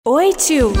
Oi, tio.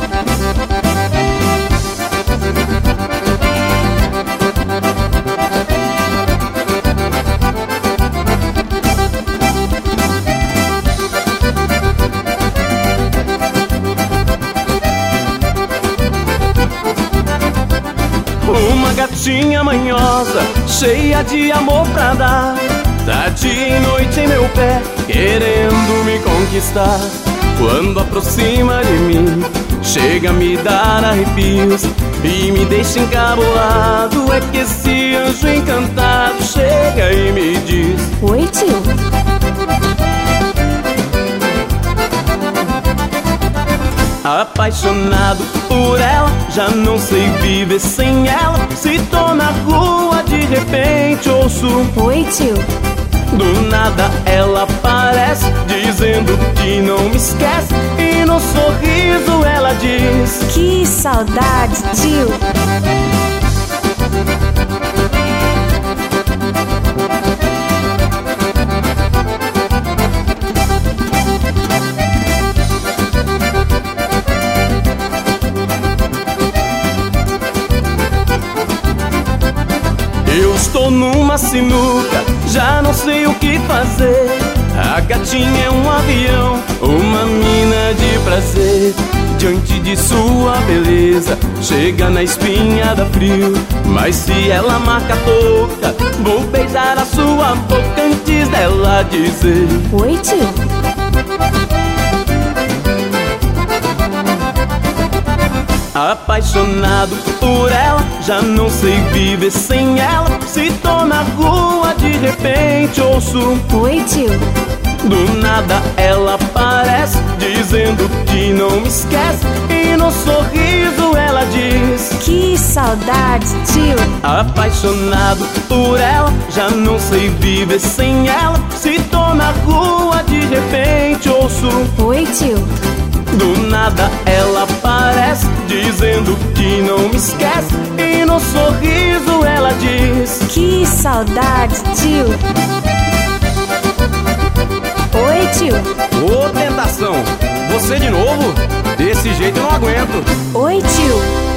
Uma gatinha manhosa, cheia de amor pra dar, tá dia e noite em meu pé, querendo me conquistar. Quando aproxima de mim, chega a me dar arrepios e me deixa encabulado. É que esse anjo encantado chega e me diz: Oi, tio. Apaixonado por ela, já não sei viver sem ela. Se tô na rua, de repente ouço: Oi, tio. Do nada ela aparece, dizendo que não me esquece, e no sorriso ela diz: Que saudade, tio. Eu estou numa sinuca, já não sei o que fazer. A gatinha é um avião, uma mina de prazer. Diante de sua beleza, chega na espinha da frio. Mas se ela marca a toca, vou beijar a sua boca antes dela dizer: Oi, tio. Apaixonado por ela, já não sei viver sem ela. Se tô na rua, de repente ouço: Oi, tio. Do nada ela aparece, dizendo que não me esquece, e no sorriso ela diz: Que saudade, tio. Apaixonado por ela, já não sei viver sem ela. Se tô na rua, de repente ouço: Oi, tio. Do nada ela aparece, dizendo que não me esquece, e no sorriso ela diz: Que saudade, tio. Oi, tio. Ô tentação, você de novo? Desse jeito eu não aguento. Oi, tio.